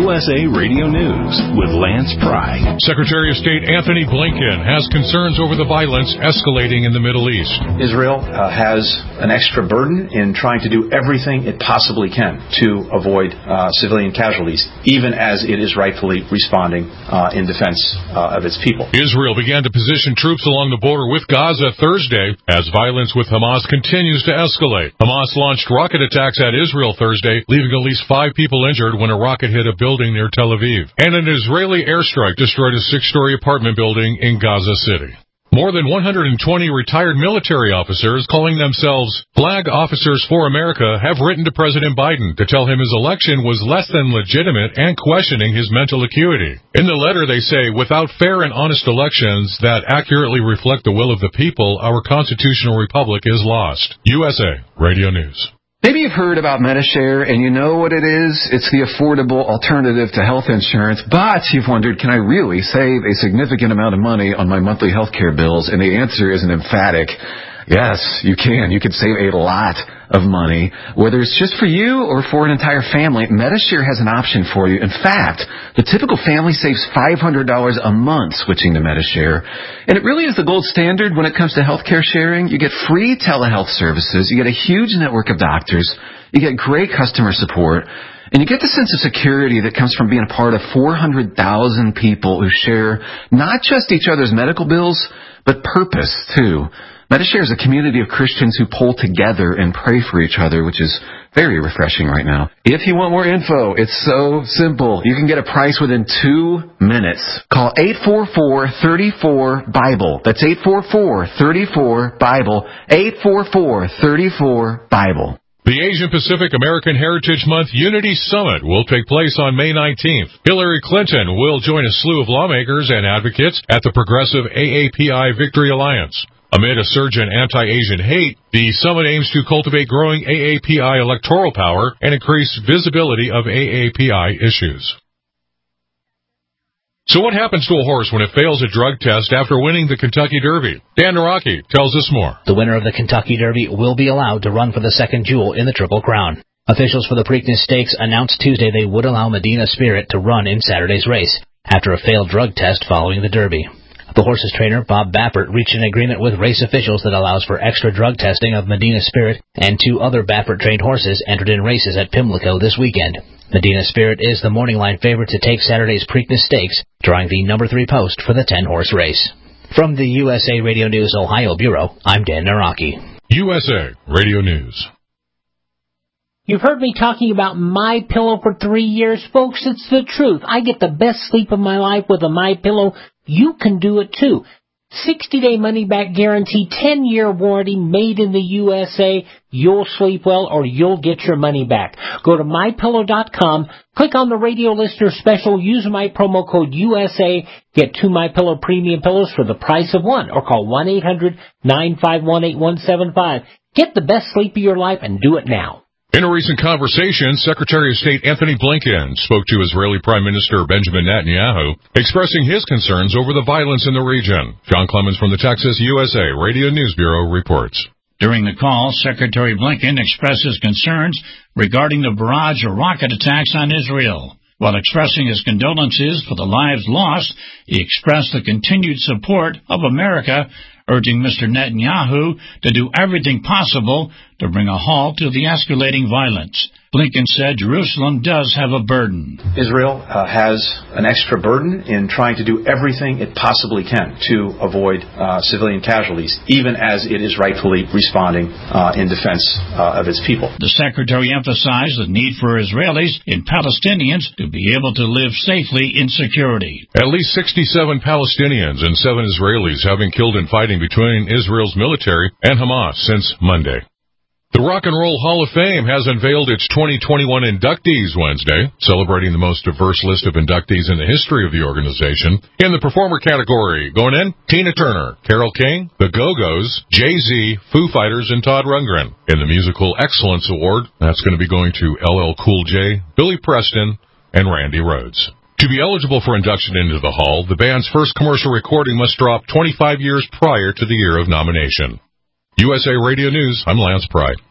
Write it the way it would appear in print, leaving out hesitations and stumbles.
USA Radio News with Lance Pry. Secretary of State Anthony Blinken has concerns over the violence escalating in the Middle East. Israel has an extra burden in trying to do everything it possibly can to avoid civilian casualties, even as it is rightfully responding in defense of its people. Israel began to position troops along the border with Gaza Thursday as violence with Hamas continues to escalate. Hamas launched rocket attacks at Israel Thursday, leaving at least 5 people injured when a rocket hit a building near Tel Aviv. And an Israeli airstrike destroyed a 6-story apartment building in Gaza City. More than 120 retired military officers calling themselves Flag Officers for America have written to President Biden to tell him his election was less than legitimate and questioning his mental acuity. In the letter they say, without fair and honest elections that accurately reflect the will of the people, our constitutional republic is lost. USA Radio News. Maybe you've heard about Medi-Share, and you know what it is. It's the affordable alternative to health insurance, but you've wondered, can I really save a significant amount of money on my monthly health care bills? And the answer is an emphatic yes, you can. You can save a lot of money, whether it's just for you or for an entire family. Medi-Share has an option for you. In fact, the typical family saves $500 a month switching to Medi-Share. And it really is the gold standard when it comes to healthcare sharing. You get free telehealth services. You get a huge network of doctors. You get great customer support. And you get the sense of security that comes from being a part of 400,000 people who share not just each other's medical bills, but purpose, too. Medi-Share is a community of Christians who pull together and pray for each other, which is very refreshing right now. If you want more info, it's so simple. You can get a price within 2 minutes. Call 844-34-BIBLE. That's 844-34-BIBLE. 844-34-BIBLE. The Asian Pacific American Heritage Month Unity Summit will take place on May 19th. Hillary Clinton will join a slew of lawmakers and advocates at the Progressive AAPI Victory Alliance. Amid a surge in anti-Asian hate, the summit aims to cultivate growing AAPI electoral power and increase visibility of AAPI issues. So what happens to a horse when it fails a drug test after winning the Kentucky Derby? Dan Naraki tells us more. The winner of the Kentucky Derby will be allowed to run for the second jewel in the Triple Crown. Officials for the Preakness Stakes announced Tuesday they would allow Medina Spirit to run in Saturday's race after a failed drug test following the Derby. The horse's trainer, Bob Baffert, reached an agreement with race officials that allows for extra drug testing of Medina Spirit and 2 other Baffert-trained horses entered in races at Pimlico this weekend. Medina Spirit is the morning line favorite to take Saturday's Preakness Stakes, drawing the number 3 post for the 10-horse race. From the USA Radio News Ohio Bureau, I'm Dan Naraki. USA Radio News. You've heard me talking about MyPillow for 3 years, folks. It's the truth. I get the best sleep of my life with a MyPillow. You can do it too. 60-day money-back guarantee, 10-year warranty, made in the USA. You'll sleep well or you'll get your money back. Go to MyPillow.com, click on the radio listener special, use my promo code USA, get 2 MyPillow premium pillows for the price of 1, or call 1-800-951-8175. Get the best sleep of your life and do it now. In a recent conversation, Secretary of State Anthony Blinken spoke to Israeli Prime Minister Benjamin Netanyahu, expressing his concerns over the violence in the region. John Clemens from the Texas USA Radio News Bureau reports. During the call, Secretary Blinken expresses concerns regarding the barrage of rocket attacks on Israel. While expressing his condolences for the lives lost, he expressed the continued support of America, urging Mr. Netanyahu to do everything possible to bring a halt to the escalating violence. Blinken said Jerusalem does have a burden. Israel has an extra burden in trying to do everything it possibly can to avoid civilian casualties, even as it is rightfully responding in defense of its people. The secretary emphasized the need for Israelis and Palestinians to be able to live safely in security. At least 67 Palestinians and 7 Israelis have been killed in fighting between Israel's military and Hamas since Monday. The Rock and Roll Hall of Fame has unveiled its 2021 inductees Wednesday, celebrating the most diverse list of inductees in the history of the organization. In the performer category, going in, Tina Turner, Carole King, The Go-Go's, Jay-Z, Foo Fighters, and Todd Rundgren. In the Musical Excellence Award, that's going to be going to LL Cool J, Billy Preston, and Randy Rhoads. To be eligible for induction into the Hall, the band's first commercial recording must drop 25 years prior to the year of nomination. USA Radio News, I'm Lance Pry.